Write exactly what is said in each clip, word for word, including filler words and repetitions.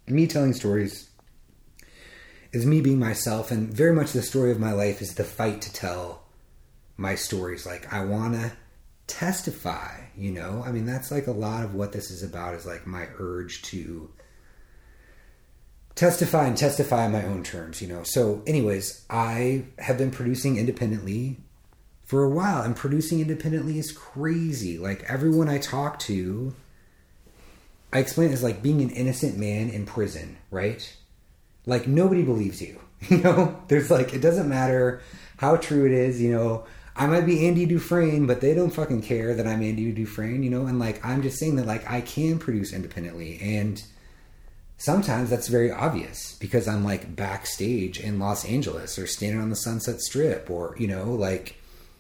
me telling stories is me being myself, and very much the story of my life is the fight to tell my stories. Like, I want to testify, you know? I mean, that's like a lot of what this is about, is like my urge to testify and testify on my own terms, you know? So anyways, I have been producing independently for a while, and producing independently is crazy. Like, everyone I talk to, I explain it as like being an innocent man in prison, right? Like, nobody believes you, you know? There's like, it doesn't matter how true it is, you know? I might be Andy Dufresne, but they don't fucking care that I'm Andy Dufresne, you know? And like, I'm just saying that like, I can produce independently, and sometimes that's very obvious because I'm like backstage in Los Angeles or standing on the Sunset Strip, or, you know, like,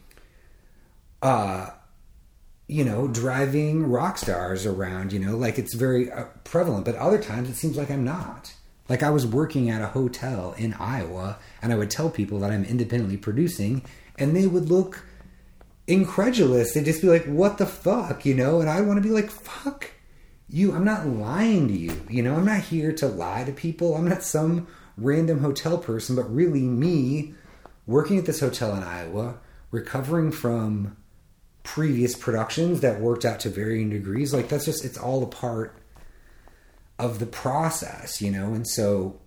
uh, you know, driving rock stars around, you know, like it's very uh, prevalent. But other times it seems like I'm not. Like, I was working at a hotel in Iowa, and I would tell people that I'm independently producing, and they would look incredulous. They'd just be like, what the fuck, you know? And I want to be like, fuck you. I'm not lying to you. You know, I'm not here to lie to people. I'm not some random hotel person, but really me working at this hotel in Iowa, recovering from previous productions that worked out to varying degrees. Like, that's just, it's all a part of the process, you know? And so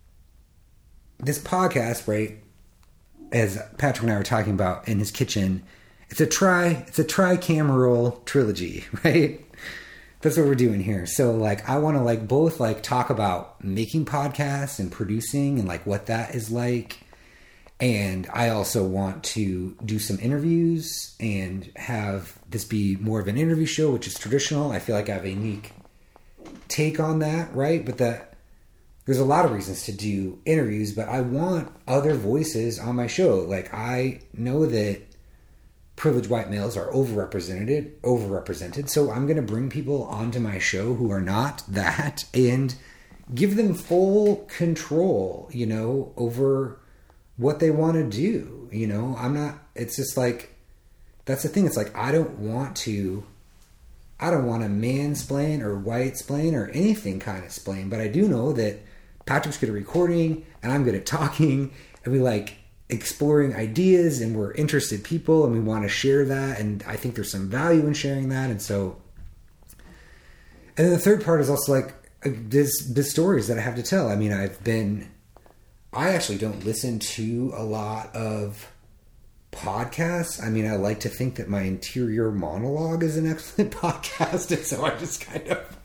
this podcast, right, as Patrick and I were talking about in his kitchen, it's a tri, it's a tricameral trilogy, right? That's what we're doing here. So like, I want to like both like talk about making podcasts and producing and like what that is like. And I also want to do some interviews and have this be more of an interview show, which is traditional. I feel like I have a unique take on that, right? But that there's a lot of reasons to do interviews, but I want other voices on my show. Like, I know that privileged white males are overrepresented, overrepresented. So I'm going to bring people onto my show who are not that and give them full control, you know, over what they want to do. You know, I'm not, it's just like, that's the thing. It's like, I don't want to, I don't want to mansplain or white-splain or anything kind of splain, but I do know that Patrick's good at recording and I'm good at talking, and we like exploring ideas, and we're interested people, and we want to share that, and I think there's some value in sharing that. And so, and then the third part is also like this, the stories that I have to tell. I mean, I've been, I actually don't listen to a lot of podcasts. I mean, I like to think that my interior monologue is an excellent podcast, and so I just kind of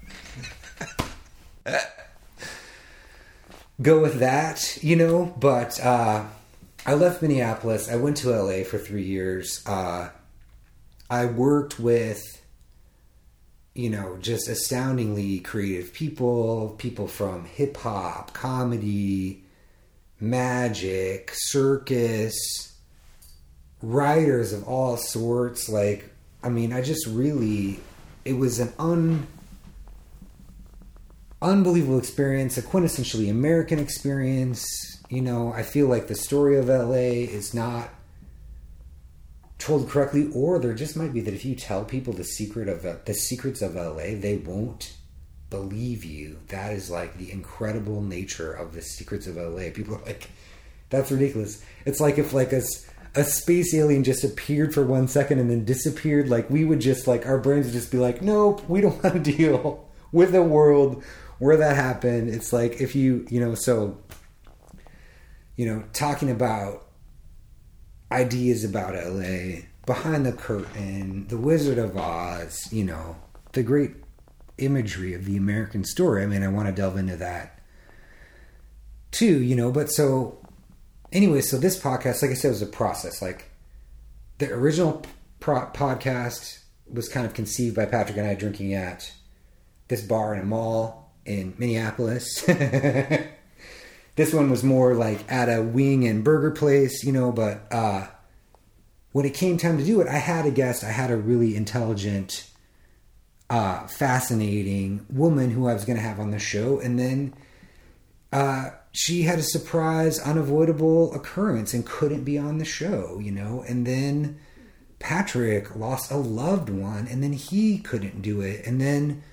go with that, you know. But uh, I left Minneapolis. I went to L A for three years. Uh, I worked with, you know, just astoundingly creative people, people from hip hop, comedy, magic, circus, writers of all sorts. Like, I mean, I just really, it was an un, unbelievable experience, a quintessentially American experience. You know, I feel like the story of L A is not told correctly, or there just might be that if you tell people the secret of uh, the secrets of L A, they won't believe you. That is like the incredible nature of the secrets of L A. People are like, that's ridiculous. It's like if like a a space alien just appeared for one second and then disappeared, like we would just like, our brains would just be like, nope, we don't want to deal with a world where that happened. It's like if you, you know, so, you know, talking about ideas about L A, Behind the Curtain, The Wizard of Oz, you know, the great imagery of the American story. I mean, I want to delve into that too, you know, but so anyway, so this podcast, like I said, was a process. Like, the original pro- podcast was kind of conceived by Patrick and I drinking at this bar in a mall in Minneapolis. This one was more like at a wing and burger place, you know, but uh, when it came time to do it, I had a guest. I had a really intelligent, uh, fascinating woman who I was going to have on the show. And then uh, she had a surprise, unavoidable occurrence and couldn't be on the show, you know. And then Patrick lost a loved one, and then he couldn't do it. And then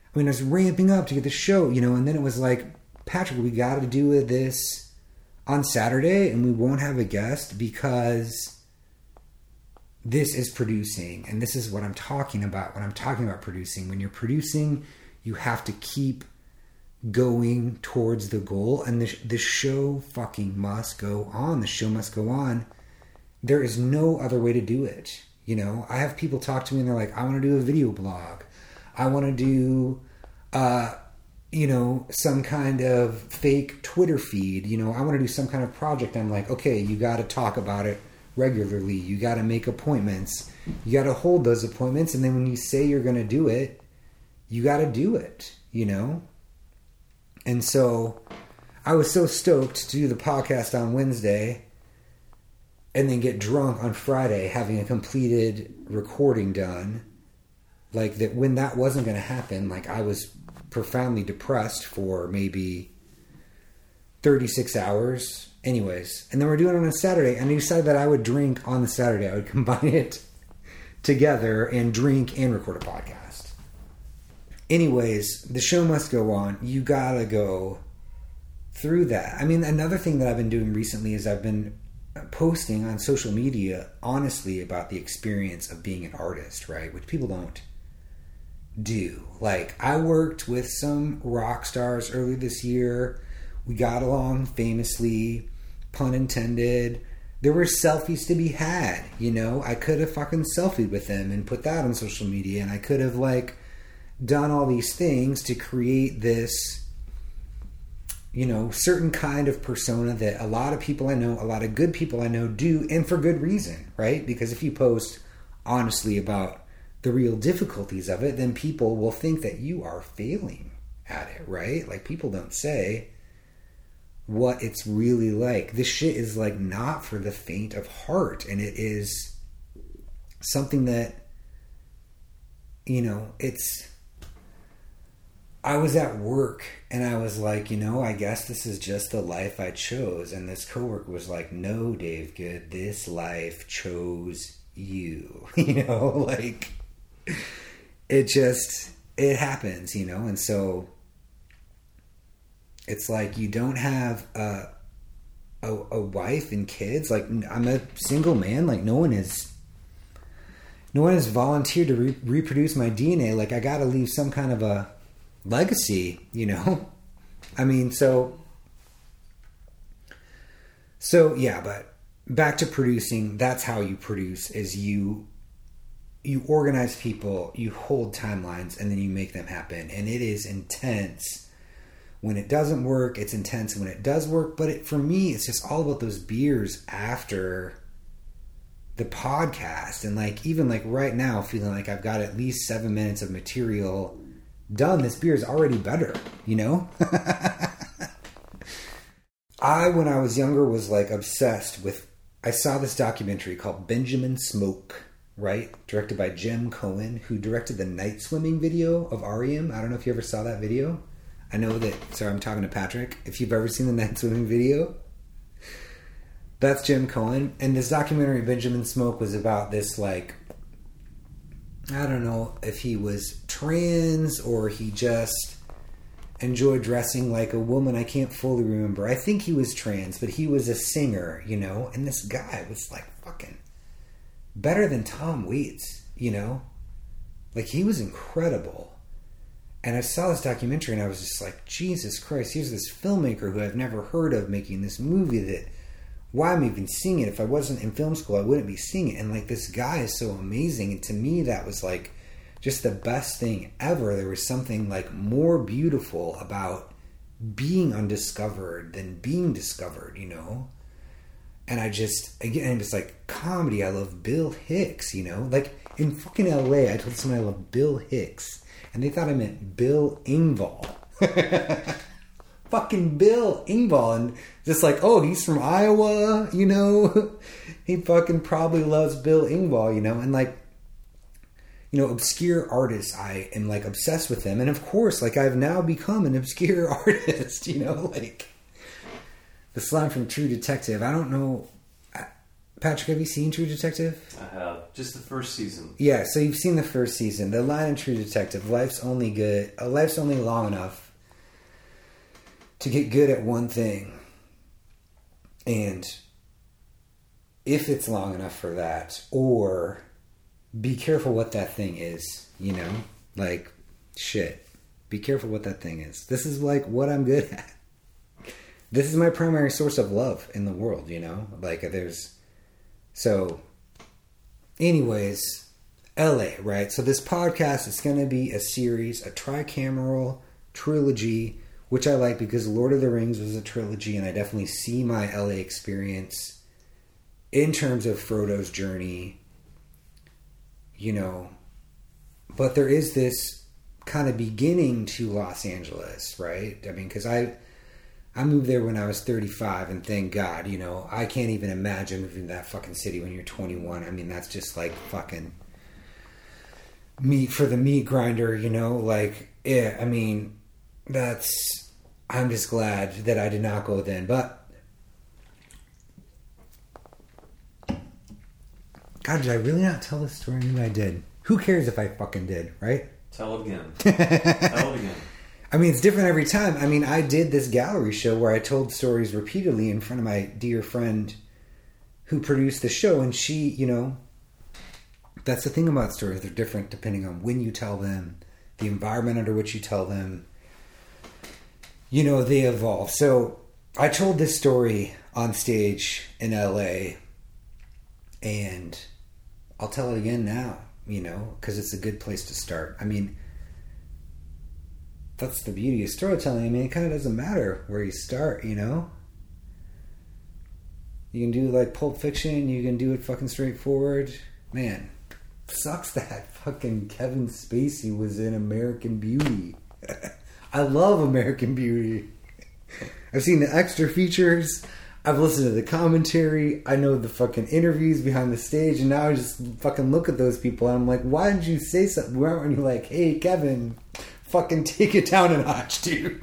I mean, I was ramping up to get the show, you know, and then it was like, Patrick, we got to do this on Saturday and we won't have a guest because this is producing. And this is what I'm talking about when I'm talking about producing. When you're producing, you have to keep going towards the goal. And the, the show fucking must go on. The show must go on. There is no other way to do it. You know, I have people talk to me and they're like, I want to do a video blog. I want to do, uh, you know, some kind of fake Twitter feed. You know, I want to do some kind of project. I'm like, okay, you got to talk about it regularly. You got to make appointments. You got to hold those appointments. And then when you say you're going to do it, you got to do it, you know? And so I was so stoked to do the podcast on Wednesday and then get drunk on Friday having a completed recording done. Like that when that wasn't going to happen, like I was profoundly depressed for maybe thirty-six hours. Anyways, and then we're doing it on a Saturday, and I decided that I would drink on the Saturday. I would combine it together and drink and record a podcast. Anyways, the show must go on. You gotta go through that. I mean, another thing that I've been doing recently is I've been posting on social media honestly about the experience of being an artist, right? Which people don't do. Like, I worked with some rock stars earlier this year. We got along famously, pun intended. There were selfies to be had, you know? I could have fucking selfied with them and put that on social media, and I could have, like, done all these things to create this, you know, certain kind of persona that a lot of people I know, a lot of good people I know do, and for good reason, right? Because if you post honestly about the real difficulties of it, then people will think that you are failing at it, right? Like, people don't say what it's really like. This shit is like not for the faint of heart, and it is something that, you know, it's, I was at work and I was like, you know, I guess this is just the life I chose. And this coworker was like, no, Dave Good, this life chose you. You know, like, it just, it happens, you know? And so it's like, you don't have a, a, a wife and kids. Like, I'm a single man. Like, no one is, no one has volunteered to re- reproduce my D N A. Like, I got to leave some kind of a legacy, you know? I mean, so, so yeah, but back to producing, that's how you produce, is you, you organize people, you hold timelines, and then you make them happen. And it is intense when it doesn't work. It's intense when it does work. But it, for me, it's just all about those beers after the podcast. And like, even like right now, feeling like I've got at least seven minutes of material done. This beer is already better, you know? I, when I was younger, was like obsessed with, I saw this documentary called Benjamin Smoke, right? Directed by Jim Cohen, who directed the night swimming video of R E M. I don't know if you ever saw that video. I know that, sorry, I'm talking to Patrick. If you've ever seen the night swimming video, that's Jim Cohen. And this documentary, Benjamin Smoke, was about this, like, I don't know if he was trans or he just enjoyed dressing like a woman. I can't fully remember. I think he was trans, but he was a singer, you know? And this guy was like fucking better than Tom Waits, you know? Like, he was incredible. And I saw this documentary and I was just like, Jesus Christ, here's this filmmaker who I've never heard of making this movie that, why am I even seeing it? If I wasn't in film school, I wouldn't be seeing it. And like, this guy is so amazing. And to me, that was like just the best thing ever. There was something like more beautiful about being undiscovered than being discovered, you know? And I just, again, it's like comedy. I love Bill Hicks, you know? Like in fucking L A, I told someone I love Bill Hicks. And they thought I meant Bill Engvall. Fucking Bill Engvall. And just like, oh, he's from Iowa, you know? He fucking probably loves Bill Engvall, you know? And like, you know, obscure artists, I am like obsessed with them. And of course, like, I've now become an obscure artist, you know? Like, the line from True Detective, I don't know. Patrick, have you seen True Detective? I have. Just the first season. Yeah, so you've seen the first season. The line in True Detective, life's only good, uh, life's only long enough to get good at one thing. And if it's long enough for that, or be careful what that thing is, you know? Like, shit. Be careful what that thing is. This is like what I'm good at. This is my primary source of love in the world, you know? Like, there's... So, anyways, L A, right? So this podcast is going to be a series, a tricameral trilogy, which I like because Lord of the Rings was a trilogy, and I definitely see my L A experience in terms of Frodo's journey, you know. But there is this kind of beginning to Los Angeles, right? I mean, because I... I moved there when I was thirty-five, and thank God, you know, I can't even imagine moving to that fucking city when you're twenty-one. I mean, that's just like fucking meat for the meat grinder, you know? Like, yeah, I mean, that's... I'm just glad that I did not go then, but... God, did I really not tell this story? Maybe I did. Who cares if I fucking did, right? Tell it again. Tell it again. I mean, it's different every time. I mean, I did this gallery show where I told stories repeatedly in front of my dear friend who produced the show. And she, you know, that's the thing about stories. They're different depending on when you tell them, the environment under which you tell them. You know, they evolve. So I told this story on stage in L A, and I'll tell it again now, you know, because it's a good place to start. I mean... That's the beauty of storytelling. I mean, it kind of doesn't matter where you start, you know? You can do, like, Pulp Fiction. You can do it fucking straightforward. Man, sucks that fucking Kevin Spacey was in American Beauty. I love American Beauty. I've seen the extra features. I've listened to the commentary. I know the fucking interviews behind the stage. And now I just fucking look at those people. And I'm like, why didn't you say something? Why aren't you like, hey, Kevin... Fucking take it down a notch, dude.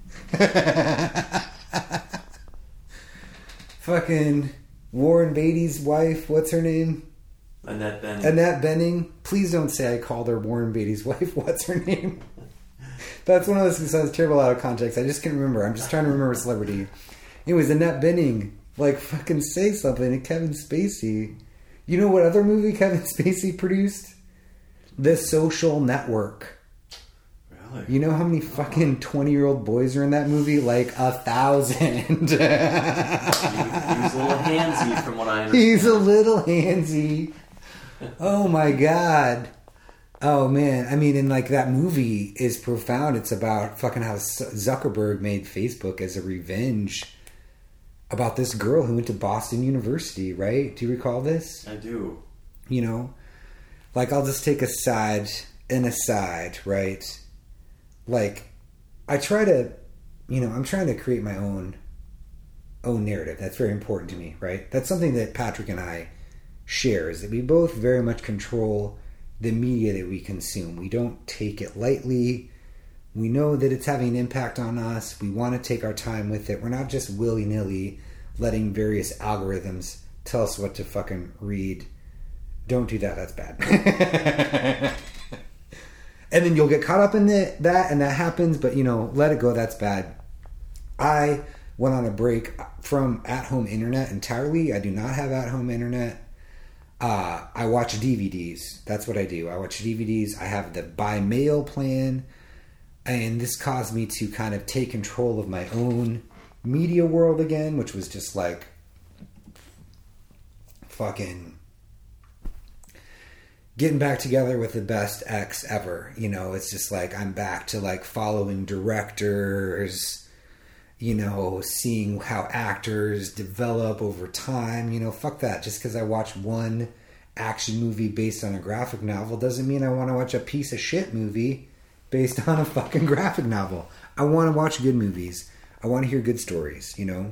Fucking Warren Beatty's wife, what's her name? Annette Bening. Annette Bening. Please don't say I called her Warren Beatty's wife. What's her name? That's one of those that sounds terrible out of context. I just can't remember. I'm just trying to remember a celebrity. It was Annette Bening. Like, fucking say something. And Kevin Spacey. You know what other movie Kevin Spacey produced? The Social Network. You know how many fucking twenty-year-old boys are in that movie? Like a thousand. He's a little handsy from what I understand. He's a little handsy. Oh my God. Oh man. I mean, and like that movie is profound. It's about fucking how Zuckerberg made Facebook as a revenge about this girl who went to Boston University, right? Do you recall this? I do. You know? Like, I'll just take a side and a side, right? Like, I try to, you know, I'm trying to create my own own narrative. That's very important to me, right? That's something that Patrick and I share, is that we both very much control the media that we consume. We don't take it lightly. We know that it's having an impact on us. We want to take our time with it. We're not just willy-nilly letting various algorithms tell us what to fucking read. Don't do that. That's bad. And then you'll get caught up in the, that, and that happens, but, you know, let it go. That's bad. I went on a break from at-home internet entirely. I do not have at-home internet. Uh, I watch D V Ds. That's what I do. I watch D V Ds. I have the by mail plan, and this caused me to kind of take control of my own media world again, which was just like fucking getting back together with the best ex ever. You know, it's just like I'm back to like following directors, you know, seeing how actors develop over time. You know, fuck that. Just because I watch one action movie based on a graphic novel doesn't mean I want to watch a piece of shit movie based on a fucking graphic novel. I want to watch good movies. I want to hear good stories, you know?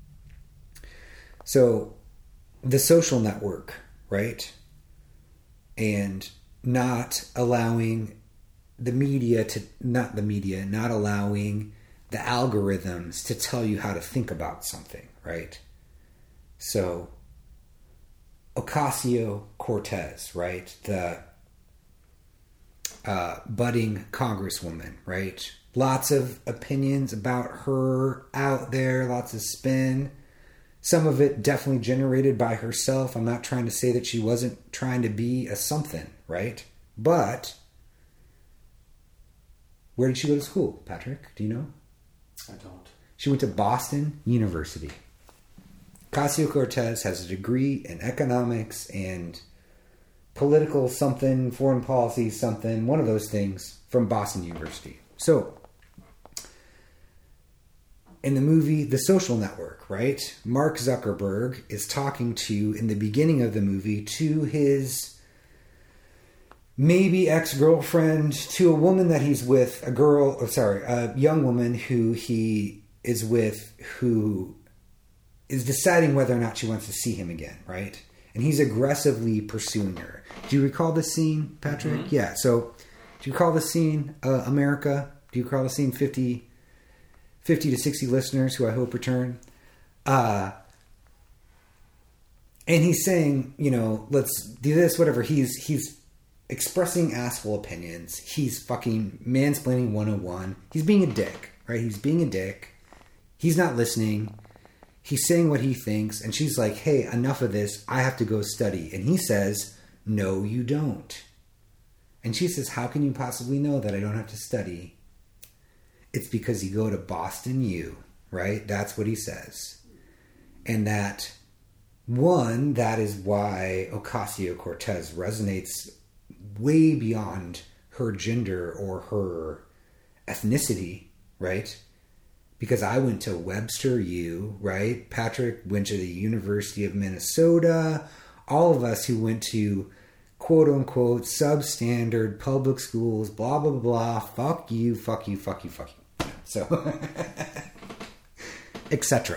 So, The Social Network, right? And not allowing the media to, not the media, not allowing the algorithms to tell you how to think about something, right? So, Ocasio-Cortez, right? The uh, budding congresswoman, right? Lots of opinions about her out there, lots of spin. Some of it definitely generated by herself. I'm not trying to say that she wasn't trying to be a something, right? But where did she go to school, Patrick? Do you know? I don't. She went to Boston University. Ocasio-Cortez has a degree in economics and political something, foreign policy something, one of those things from Boston University. So, in the movie The Social Network, right? Mark Zuckerberg is talking to, in the beginning of the movie, to his maybe ex-girlfriend, to a woman that he's with, a girl, or sorry, a young woman who he is with, who is deciding whether or not she wants to see him again, right? And he's aggressively pursuing her. Do you recall the scene, Patrick? Mm-hmm. Yeah, so do you recall the scene, uh, America? Do you recall the scene, fifty, fifty to sixty listeners who I hope return? Uh, and he's saying, you know, let's do this, whatever. He's he's expressing asshole opinions. He's fucking mansplaining one oh one. He's being a dick, right? He's being a dick. He's not listening. He's saying what he thinks, and she's like, hey, enough of this. I have to go study. And he says, no, you don't. And she says, how can you possibly know that I don't have to study? It's because you go to Boston U, right? That's what he says. And that, one, that is why Ocasio-Cortez resonates way beyond her gender or her ethnicity, right? Because I went to Webster U, right? Patrick went to the University of Minnesota. All of us who went to quote-unquote substandard public schools, blah, blah, blah, blah. Fuck you, fuck you, fuck you, fuck you. So, et cetera.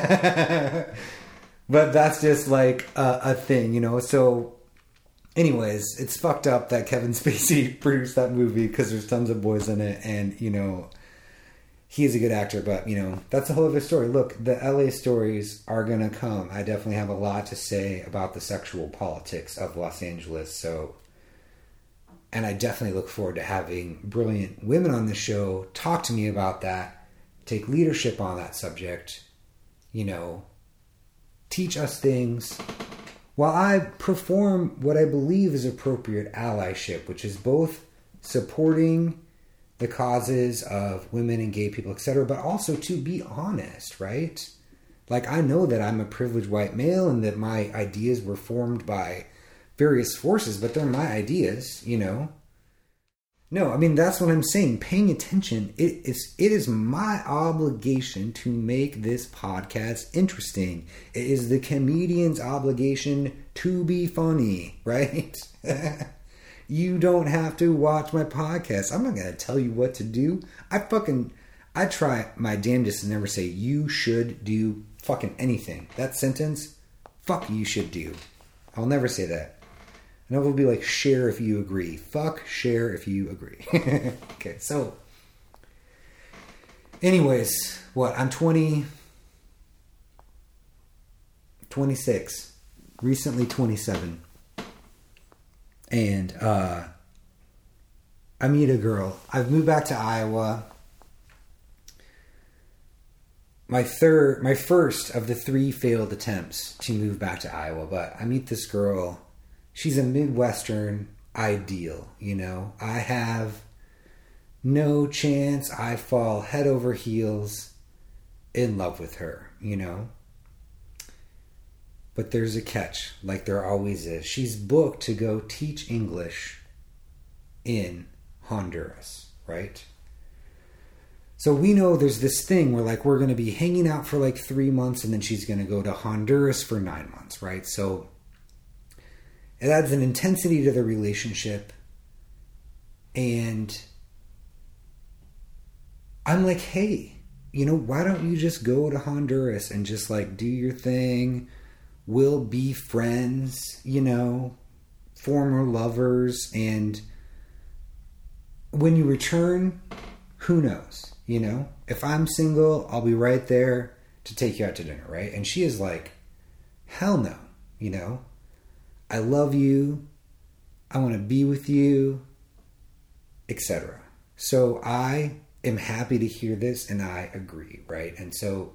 But that's just like a, a thing, you know? So, anyways, it's fucked up that Kevin Spacey produced that movie because there's tons of boys in it, and, you know, he's a good actor, but, you know, that's a whole other story. Look, the L A stories are going to come. I definitely have a lot to say about the sexual politics of Los Angeles, so, and I definitely look forward to having brilliant women on the show talk to me about that, take leadership on that subject, you know, teach us things, while I perform what I believe is appropriate allyship, which is both supporting the causes of women and gay people, et cetera, but also to be honest, right? Like, I know that I'm a privileged white male and that my ideas were formed by various forces, but they're my ideas, you know? No, I mean, that's what I'm saying. Paying attention, it is, it is my obligation to make this podcast interesting. It is the comedian's obligation to be funny, right? You don't have to watch my podcast. I'm not going to tell you what to do. I fucking, I try my damnedest to never say you should do fucking anything. That sentence, fuck you should do. I'll never say that. And I will be like, share if you agree. Fuck, share if you agree. Okay, so. Anyways, what? I'm twenty, twenty-six. Recently twenty-seven. And uh, I meet a girl. I've moved back to Iowa. My third, my first of the three failed attempts to move back to Iowa. But I meet this girl. She's a Midwestern ideal, you know. I have no chance. I fall head over heels in love with her, you know. But there's a catch, like there always is. She's booked to go teach English in Honduras, right? So we know there's this thing where, like, we're going to be hanging out for like three months and then she's going to go to Honduras for nine months, right? So it adds an intensity to the relationship. And I'm like, hey, you know, why don't you just go to Honduras and just, like, do your thing? We'll be friends, you know, former lovers, and when you return, who knows, you know? If I'm single, I'll be right there to take you out to dinner, right? And she is like, hell no, you know? I love you. I want to be with you, et cetera. So I am happy to hear this, and I agree, right? And so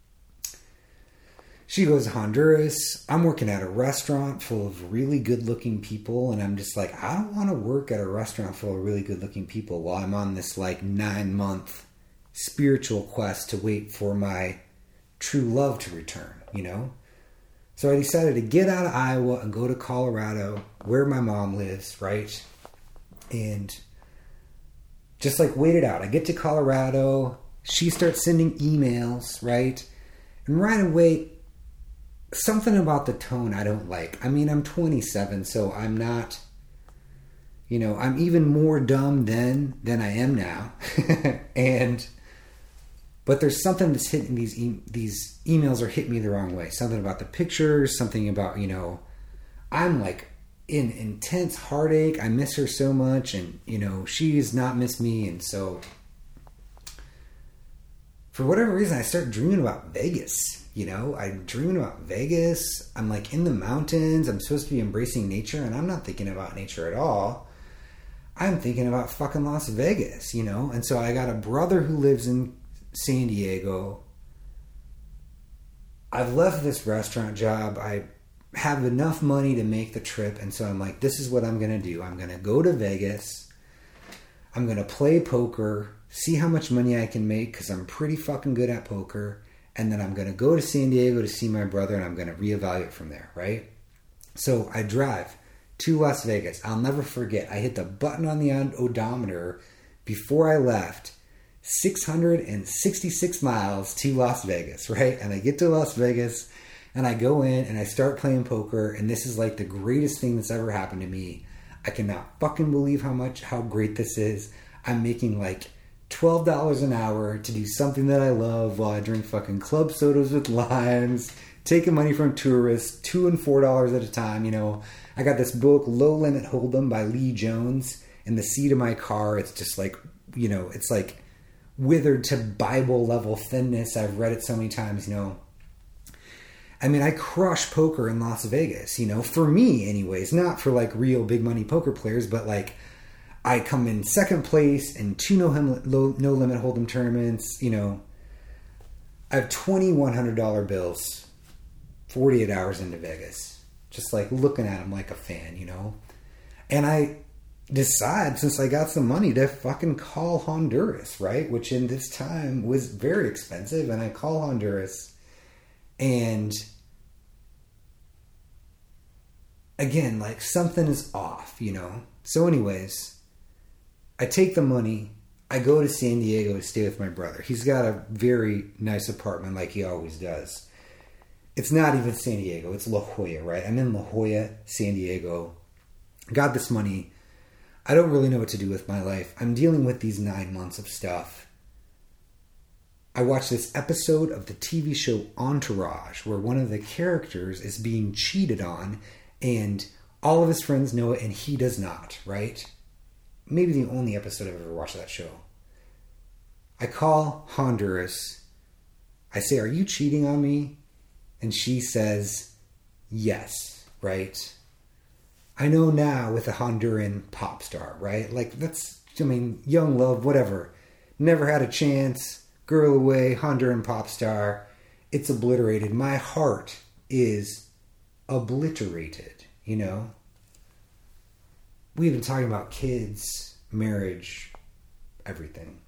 she goes to Honduras. I'm working at a restaurant full of really good-looking people, and I'm just like, I don't want to work at a restaurant full of really good-looking people while I'm on this like nine-month spiritual quest to wait for my true love to return, you know? So I decided to get out of Iowa and go to Colorado, where my mom lives, right? And just like wait it out. I get to Colorado. She starts sending emails, right? And right away, something about the tone I don't like. I mean, I'm twenty-seven, so I'm not, you know, I'm even more dumb then than I am now. and, but there's something that's hitting these, e- these emails are hitting me the wrong way. Something about the pictures, something about, you know, I'm like in intense heartache. I miss her so much, and, you know, she's not missed me. And so for whatever reason, I start dreaming about Vegas. You know, I'm dreaming about Vegas. I'm like in the mountains. I'm supposed to be embracing nature, and I'm not thinking about nature at all. I'm thinking about fucking Las Vegas, you know? And so I got a brother who lives in San Diego. I've left this restaurant job. I have enough money to make the trip, and so I'm like, this is what I'm going to do. I'm going to go to Vegas. I'm going to play poker, see how much money I can make, because I'm pretty fucking good at poker. And then I'm going to go to San Diego to see my brother, and I'm going to reevaluate from there, right? So I drive to Las Vegas. I'll never forget. I hit the button on the odometer before I left. six hundred sixty-six miles to Las Vegas, right? And I get to Las Vegas, and I go in, and I start playing poker, and this is like the greatest thing that's ever happened to me. I cannot fucking believe how much, how great this is. I'm making like twelve dollars an hour to do something that I love while I drink fucking club sodas with limes, taking money from tourists, two and four dollars at a time. You know, I got this book, Low Limit Hold'em by Lee Jones, in the seat of my car. It's just like, you know, it's like withered to Bible level thinness. I've read it so many times, you know. I mean, I crush poker in Las Vegas, you know, for me anyways, not for like real big money poker players, but like, I come in second place in two no, no, no limit hold'em tournaments. You know, I have twenty one hundred dollar bills, forty-eight hours into Vegas, just like looking at them like a fan, you know. And I decide, since I got some money, to fucking call Honduras, right? Which in this time was very expensive. And I call Honduras, and again, like something is off, you know. So anyways, I take the money, I go to San Diego to stay with my brother. He's got a very nice apartment like he always does. It's not even San Diego, it's La Jolla, right? I'm in La Jolla, San Diego. Got this money. I don't really know what to do with my life. I'm dealing with these nine months of stuff. I watched this episode of the T V show Entourage, where one of the characters is being cheated on, and all of his friends know it, and he does not, right? Maybe the only episode I've ever watched of that show. I call Honduras. I say, are you cheating on me? And she says, yes, right? I know now with a Honduran pop star, right? Like, that's, I mean, young love, whatever. Never had a chance. Girl away, Honduran pop star. It's obliterated. My heart is obliterated, you know? We've been talking about kids, marriage, everything.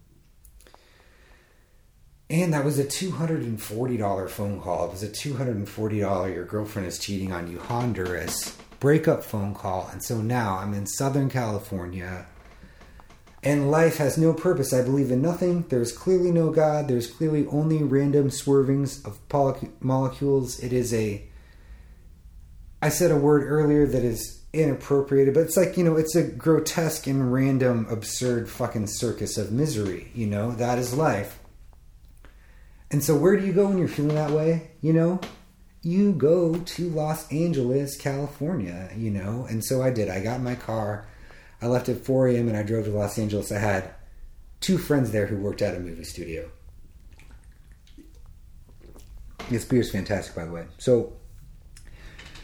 And that was a two hundred forty dollars phone call. It was a two hundred forty dollars your girlfriend is cheating on you, Honduras breakup phone call. And so now I'm in Southern California, and life has no purpose. I believe in nothing. There's clearly no God. There's clearly only random swervings of molecules. It is a... I said a word earlier that is inappropriate, but it's like, you know, it's a grotesque and random, absurd fucking circus of misery, you know? That is life. And so where do you go when you're feeling that way, you know? You go to Los Angeles, California, you know? And so I did. I got in my car. I left at four a.m. and I drove to Los Angeles. I had two friends there who worked at a movie studio. This beer's fantastic, by the way. So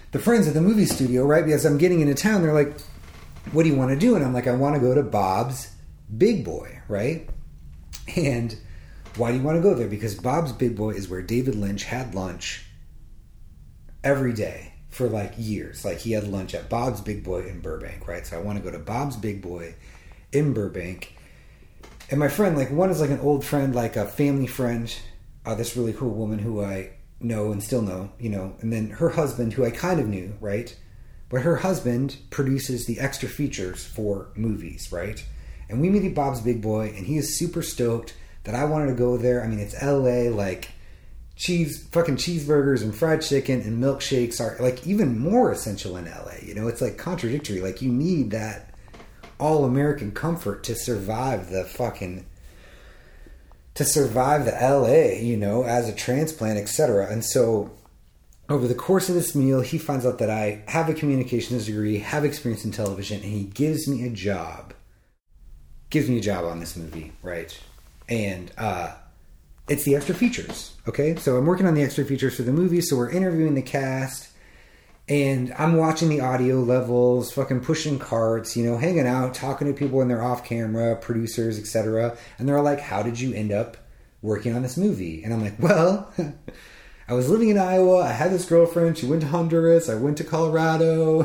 the friends at the movie studio, right? Because I'm getting into town, they're like, what do you want to do? And I'm like, I want to go to Bob's Big Boy, right? And why do you want to go there? Because Bob's Big Boy is where David Lynch had lunch every day for like years. Like he had lunch at Bob's Big Boy in Burbank, right? So I want to go to Bob's Big Boy in Burbank. And my friend, like one is like an old friend, like a family friend, uh, this really cool woman who I know and still know, you know, and then her husband, who I kind of knew, right? But her husband produces the extra features for movies, right? And we meet at Bob's Big Boy, and he is super stoked that I wanted to go there. I mean, it's L A, like cheese, fucking cheeseburgers and fried chicken and milkshakes are like even more essential in L A. You know, it's like contradictory. Like you need that all-American comfort to survive the fucking to survive the L A, you know, as a transplant, et cetera. And so over the course of this meal, he finds out that I have a communications degree, have experience in television, and he gives me a job. Gives me a job on this movie, right? And uh, it's the extra features, okay? So I'm working on the extra features for the movie, so we're interviewing the cast, and I'm watching the audio levels, fucking pushing carts, you know, hanging out, talking to people when they're off camera, producers, et cetera. And they're like, how did you end up working on this movie? And I'm like, well, I was living in Iowa. I had this girlfriend. She went to Honduras. I went to Colorado.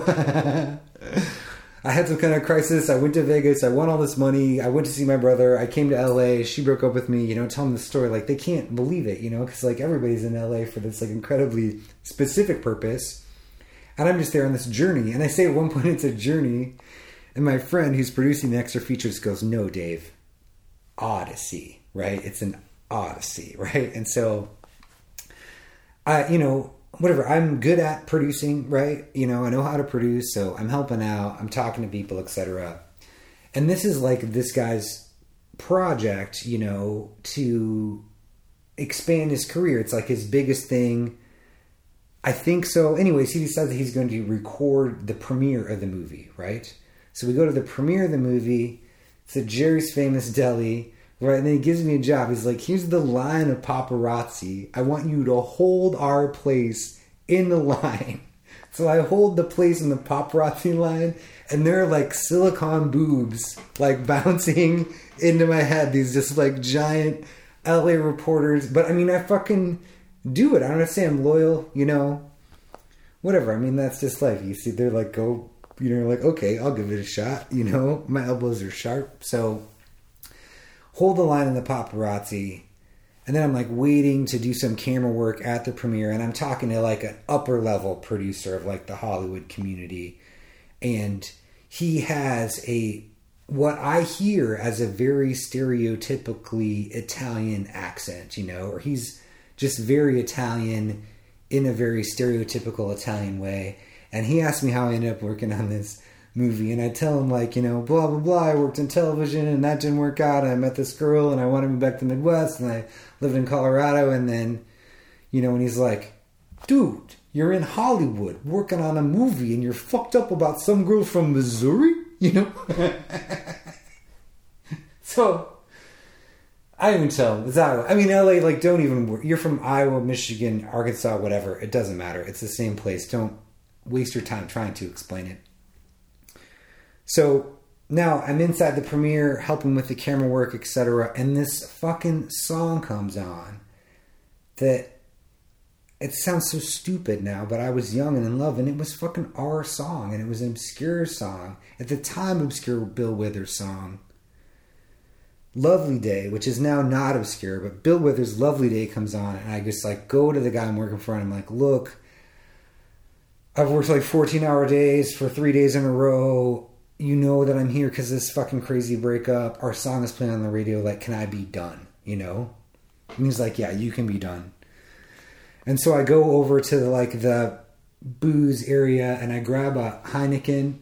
I had some kind of crisis. I went to Vegas. I won all this money. I went to see my brother. I came to L A. She broke up with me. You know, tell them the story. Like, they can't believe it, you know, because, like, everybody's in L A for this, like, incredibly specific purpose. And I'm just there on this journey. And I say at one point it's a journey. And my friend who's producing the extra features goes, no, Dave. Odyssey, right? It's an odyssey, right? And so, I, you know, whatever. I'm good at producing, right? You know, I know how to produce. So I'm helping out. I'm talking to people, et cetera. And this is like this guy's project, you know, to expand his career. It's like his biggest thing. I think so. Anyways, he decides that he's going to record the premiere of the movie, right? So we go to the premiere of the movie. It's at Jerry's Famous Deli, right? And then he gives me a job. He's like, here's the line of paparazzi. I want you to hold our place in the line. So I hold the place in the paparazzi line, and there are like silicone boobs like bouncing into my head. These just like giant L A reporters. But I mean, I fucking do it. I don't say I'm loyal, you know, whatever. I mean, that's just life. You see, they're like, go, you know, like, okay, I'll give it a shot. You know, my elbows are sharp. So hold the line in the paparazzi. And then I'm like waiting to do some camera work at the premiere. And I'm talking to like an upper level producer of like the Hollywood community. And he has a, what I hear as a very stereotypically Italian accent, you know, or he's just very Italian in a very stereotypical Italian way. And he asked me how I ended up working on this movie. And I tell him like, you know, blah, blah, blah. I worked in television and that didn't work out. And I met this girl and I wanted to move back to the Midwest and I lived in Colorado. And then, you know, and he's like, dude, you're in Hollywood working on a movie and you're fucked up about some girl from Missouri, you know? So I don't even tell. It's Iowa. I mean, L A, like, don't even worry. You're from Iowa, Michigan, Arkansas, whatever. It doesn't matter. It's the same place. Don't waste your time trying to explain it. So now I'm inside the premiere, helping with the camera work, et cetera. And this fucking song comes on that it sounds so stupid now, but I was young and in love, and it was fucking our song, and it was an obscure song. At the time, obscure Bill Withers song. Lovely Day, which is now not obscure, but Bill Withers' Lovely Day comes on, and I just like go to the guy I'm working for, and I'm like, look, I've worked like fourteen hour days for three days in a row. You know that I'm here because this fucking crazy breakup. Our song is playing on the radio. Like, can I be done? You know? And he's like, yeah, you can be done. And so I go over to the, like the booze area, and I grab a Heineken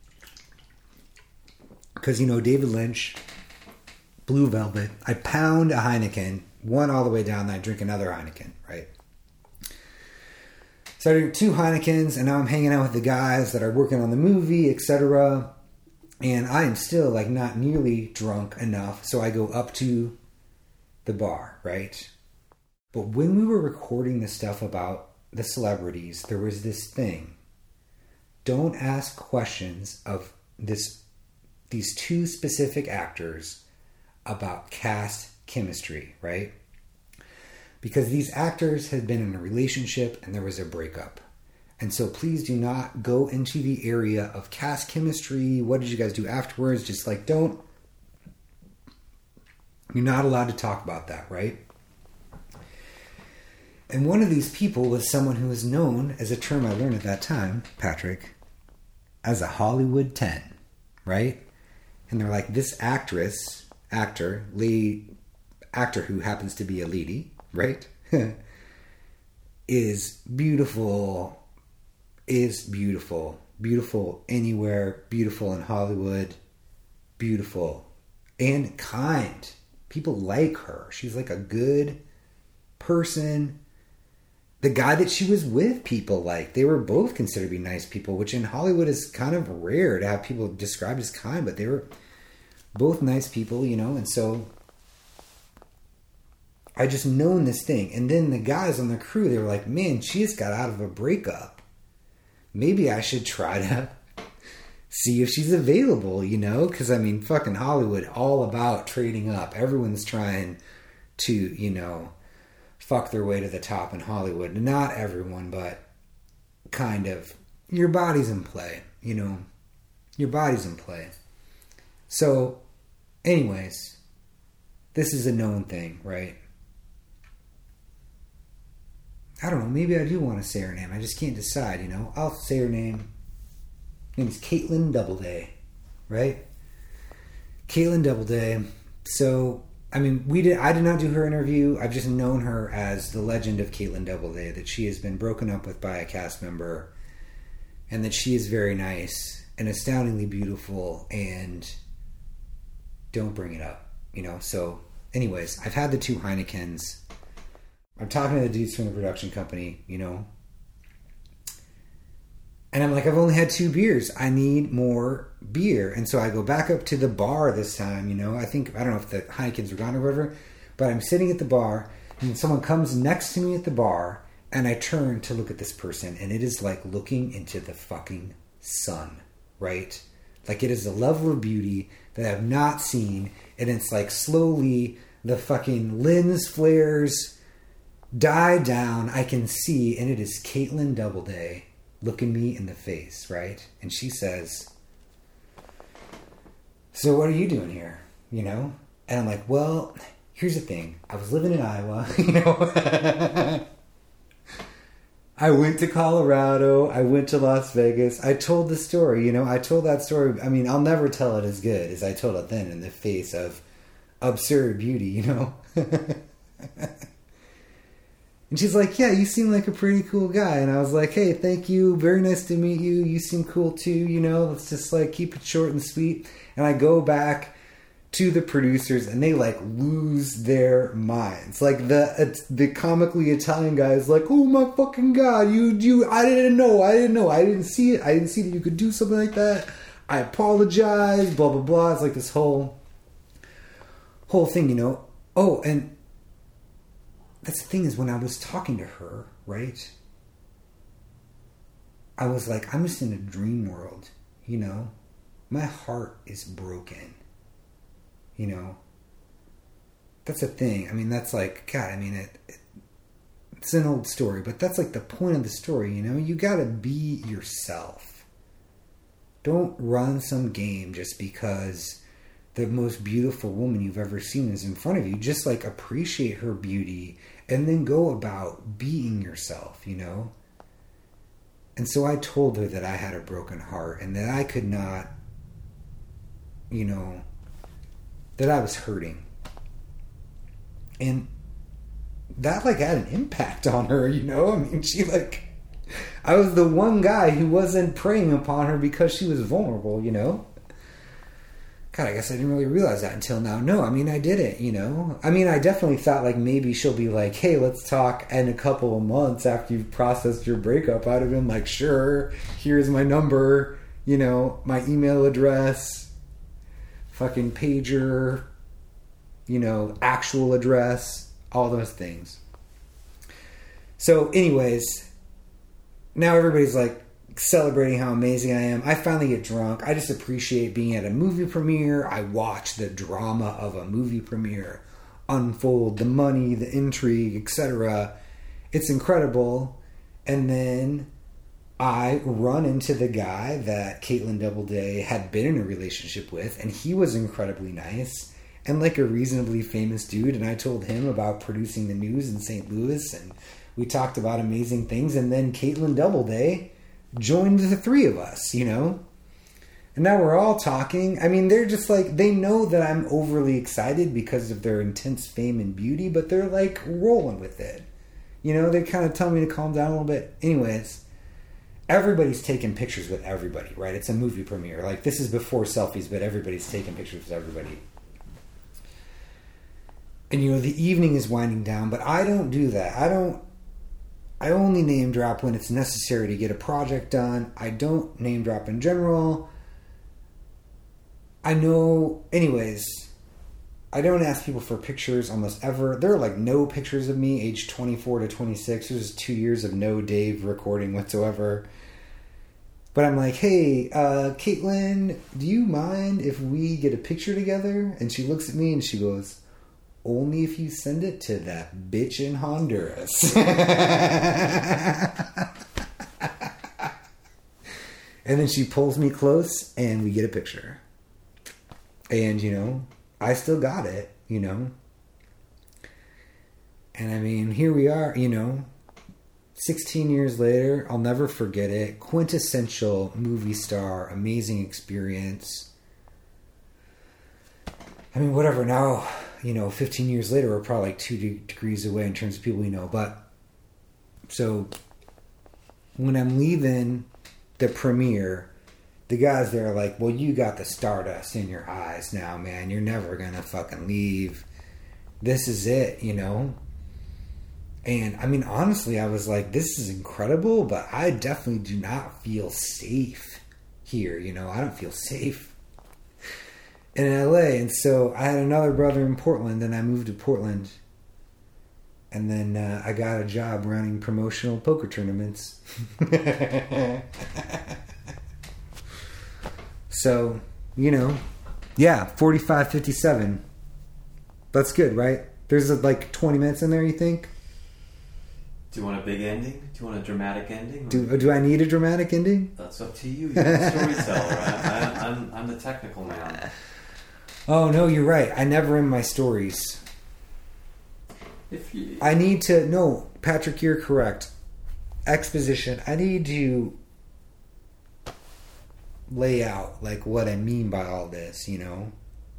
because, you know, David Lynch, Blue Velvet. I pound a Heineken, one all the way down, then I drink another Heineken, right? So I drink two Heinekens, and now I'm hanging out with the guys that are working on the movie, et cetera. And I am still, like, not nearly drunk enough, so I go up to the bar, right? But when we were recording the stuff about the celebrities, there was this thing don't ask questions of this these two specific actors about cast chemistry, right? Because these actors had been in a relationship and there was a breakup. And so please do not go into the area of cast chemistry. What did you guys do afterwards? Just like, don't. You're not allowed to talk about that, right? And one of these people was someone who was known, as a term I learned at that time, Patrick, as a Hollywood ten, right? And they're like, this actress, actor, lead, actor who happens to be a lady, right? is beautiful, is beautiful, beautiful anywhere, beautiful in Hollywood, beautiful and kind. People like her. She's like a good person. The guy that she was with, people like. They were both considered to be nice people, which in Hollywood is kind of rare to have people described as kind, but they were both nice people, you know, and so I just known this thing. And then the guys on the crew, they were like, man, she just got out of a breakup. Maybe I should try to see if she's available, you know? Because, I mean, fucking Hollywood, all about trading up. Everyone's trying to, you know, fuck their way to the top in Hollywood. Not everyone, but kind of. Your body's in play, you know? Your body's in play. So, anyways, this is a known thing, right? I don't know, maybe I do want to say her name. I just can't decide, you know? I'll say her name. Her name is Caitlin Doubleday, right? Caitlin Doubleday. So, I mean, we did. I did not do her interview. I've just known her as the legend of Caitlin Doubleday, that she has been broken up with by a cast member, and that she is very nice and astoundingly beautiful, and don't bring it up, you know? So, anyways, I've had the two Heinekens. I'm talking to the dudes from the production company, you know, and I'm like, I've only had two beers. I need more beer. And so I go back up to the bar this time, you know. I think, I don't know if the Heinekens were gone or whatever, but I'm sitting at the bar, and someone comes next to me at the bar, and I turn to look at this person, and it is like looking into the fucking sun, right? Like, it is a level of beauty that I've not seen, and it's like slowly the fucking lens flares die down. I can see, and it is Caitlin Doubleday looking me in the face, right? And she says, so what are you doing here? You know? And I'm like, well, here's the thing. I was living in Iowa, you know? I went to Colorado. I went to Las Vegas. I told the story, you know? I told that story. I mean, I'll never tell it as good as I told it then, in the face of absurd beauty, you know? And she's like, yeah, you seem like a pretty cool guy. And I was like, hey, thank you. Very nice to meet you. You seem cool too, you know. Let's just like keep it short and sweet. And I go back to the producers, and they like lose their minds. Like the the comically Italian guy is like, oh my fucking God, you, you, I didn't know. I didn't know. I didn't see it. I didn't see that you could do something like that. I apologize, blah, blah, blah. It's like this whole, whole thing, you know. Oh, and that's the thing, is when I was talking to her, right, I was like, I'm just in a dream world, you know? My heart is broken, you know? That's a thing. I mean, that's like, God, I mean, it, it it's an old story, but that's like the point of the story, you know? You gotta be yourself. Don't run some game just because the most beautiful woman you've ever seen is in front of you. Just like appreciate her beauty and then go about being yourself, you know? And so I told her that I had a broken heart and that I could not, you know, that I was hurting. And that like had an impact on her, you know? I mean, she like, I was the one guy who wasn't preying upon her because she was vulnerable, you know? God, I guess I didn't really realize that until now. No, I mean, I didn't, you know? I mean, I definitely thought, like, maybe she'll be like, hey, let's talk in a couple of months after you've processed your breakup. I'd have been like, sure, here's my number, you know, my email address, fucking pager, you know, actual address, all those things. So, anyways, now everybody's like, celebrating how amazing I am. I finally get drunk. I just appreciate being at a movie premiere. I watch the drama of a movie premiere unfold, the money, the intrigue, et cetera. It's incredible. And then I run into the guy that Caitlin Doubleday had been in a relationship with, and he was incredibly nice and like a reasonably famous dude. And I told him about producing the news in Saint Louis, and we talked about amazing things. And then Caitlin Doubleday joined the three of us, you know? And now we're all talking. I mean, they're just like, they know that I'm overly excited because of their intense fame and beauty, but they're like rolling with it. You know, they kind of tell me to calm down a little bit. Anyways, everybody's taking pictures with everybody, right? It's a movie premiere. Like, this is before selfies, but everybody's taking pictures with everybody. And, you know, the evening is winding down, but I don't do that. I don't, I only name drop when it's necessary to get a project done. I don't name drop in general. I know, anyways, I don't ask people for pictures almost ever. There are like no pictures of me age twenty-four to twenty-six. There's two years of no Dave recording whatsoever. But I'm like, hey, uh, Caitlin, do you mind if we get a picture together? And she looks at me and she goes, only if you send it to that bitch in Honduras. And then she pulls me close and we get a picture. And, you know, I still got it, you know. And I mean, here we are, you know, sixteen years later, I'll never forget it. Quintessential movie star, amazing experience. I mean, whatever, now, you know, fifteen years later, we're probably like two de- degrees away in terms of people we know. But, so, when I'm leaving the premiere, the guys there are like, well, you got the stardust in your eyes now, man. You're never going to fucking leave. This is it, you know? And, I mean, honestly, I was like, this is incredible, but I definitely do not feel safe here, you know? I don't feel safe in L A. And so I had another brother in Portland, and I moved to Portland. And then uh, I got a job running promotional poker tournaments. So, you know, yeah, forty-five fifty-seven. That's good, right? There's like twenty minutes in there, you think? Do you want a big ending? Do you want a dramatic ending? Do do I need a dramatic ending? That's up to you. You're the storyteller. I, I, I'm, I'm the technical man. Oh, no, you're right. I never end my stories. If you... I need to... No, Patrick, you're correct. Exposition. I need to lay out like what I mean by all this, you know?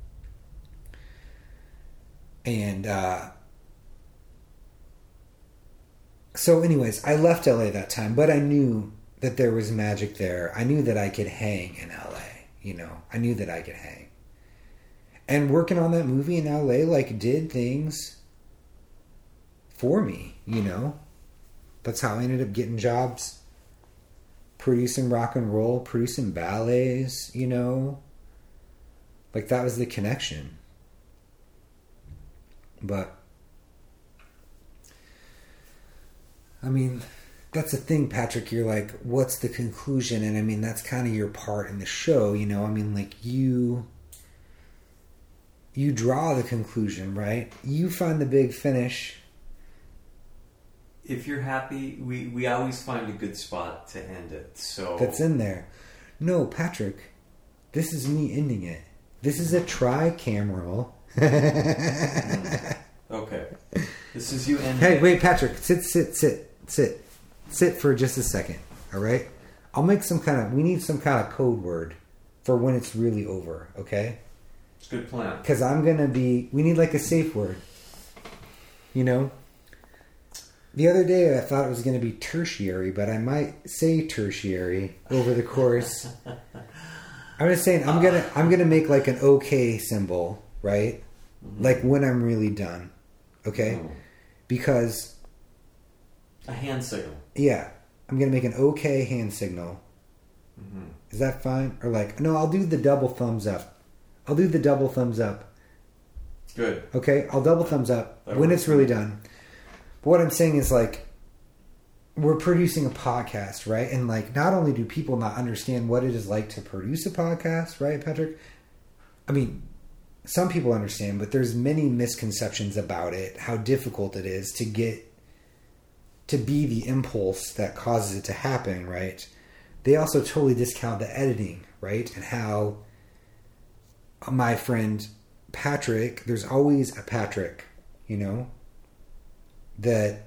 And uh so anyways, I left L A that time, but I knew that there was magic there. I knew that I could hang in L A, you know? I knew that I could hang. And working on that movie in L A like did things for me, you know? That's how I ended up getting jobs. Producing rock and roll, producing ballets, you know? Like, that was the connection. But, I mean, that's the thing, Patrick. You're like, what's the conclusion? And I mean, that's kind of your part in the show, you know? I mean, like, you... You draw the conclusion, right? You find the big finish. If you're happy, we, we always find a good spot to end it. So that's in there. No, Patrick, this is me ending it. This is a tricameral. mm. Okay. This is you ending Hey, it. wait, Patrick. Sit, sit, sit, sit. Sit for just a second, all right? I'll make some kind of... We need some kind of code word for when it's really over, okay? It's a good plan. Because I'm going to be... We need like a safe word. You know? The other day I thought it was going to be tertiary, but I might say tertiary over the course. I'm just saying I'm gonna I'm gonna make like an okay symbol, right? Mm-hmm. Like when I'm really done, okay? Mm. Because a hand signal. Yeah, I'm gonna make an okay hand signal. Mm-hmm. Is that fine? Or like no, I'll do the double thumbs up. I'll do the double thumbs up. Good. Okay, I'll double thumbs up that when it's really done. But what I'm saying is like, we're producing a podcast, right? And like, not only do people not understand what it is like to produce a podcast, right, Patrick? I mean, some people understand, but there's many misconceptions about it, how difficult it is to get, to be the impulse that causes it to happen, right? They also totally discount the editing, right? And how my friend Patrick, there's always a Patrick, you know, that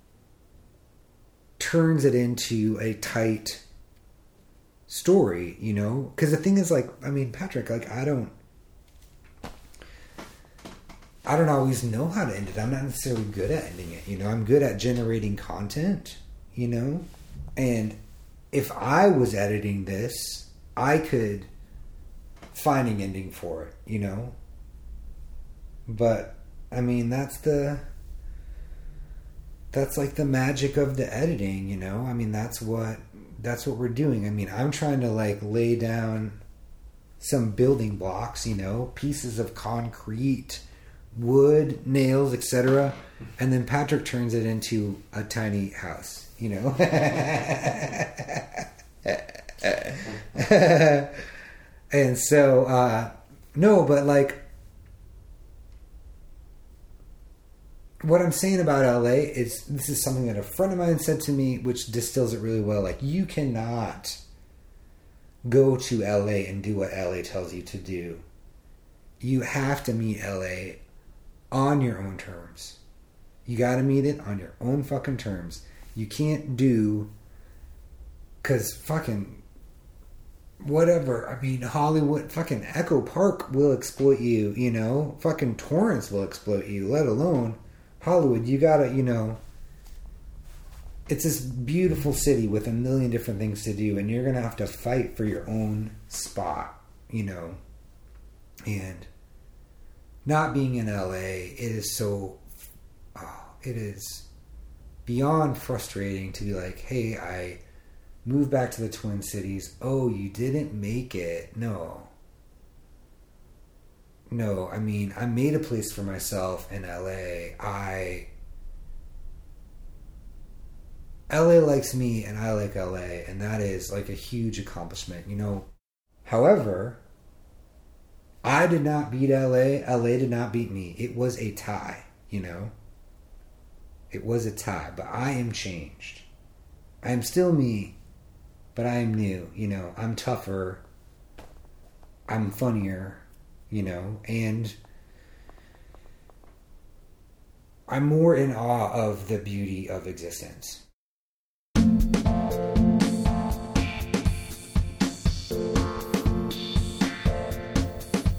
turns it into a tight story, you know? Because the thing is, like, I mean, Patrick, like, I don't, I don't always know how to end it. I'm not necessarily good at ending it, you know? I'm good at generating content, you know? And if I was editing this, I could find an ending for it, you know? But, I mean, that's the... That's like the magic of the editing, you know? I mean, that's what that's what we're doing. I mean, I'm trying to like lay down some building blocks, you know, pieces of concrete, wood, nails, et cetera. And then Patrick turns it into a tiny house, you know? And so, uh, no, but like, what I'm saying about L A is, this is something that a friend of mine said to me, which distills it really well. Like, you cannot go to L A and do what L A tells you to do. You have to meet L A on your own terms. You got to meet it on your own fucking terms. You can't do, because fucking whatever. I mean, Hollywood, fucking Echo Park will exploit you, you know? Fucking Torrance will exploit you, let alone Hollywood. You gotta, you know, it's this beautiful city with a million different things to do, and you're gonna have to fight for your own spot, you know. And not being in L A, it is so, oh, it is beyond frustrating to be like, hey, I moved back to the Twin Cities. Oh, you didn't make it. No. No, I mean, I made a place for myself in L A. I... L A likes me and I like L A, and that is like a huge accomplishment, you know. However, I did not beat L A. L A did not beat me. It was a tie, you know. It was a tie, but I am changed. I am still me, but I am new, you know. I'm tougher. I'm funnier. You know, and I'm more in awe of the beauty of existence.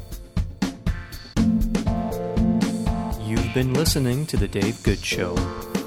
You've been listening to The Dave Good Show.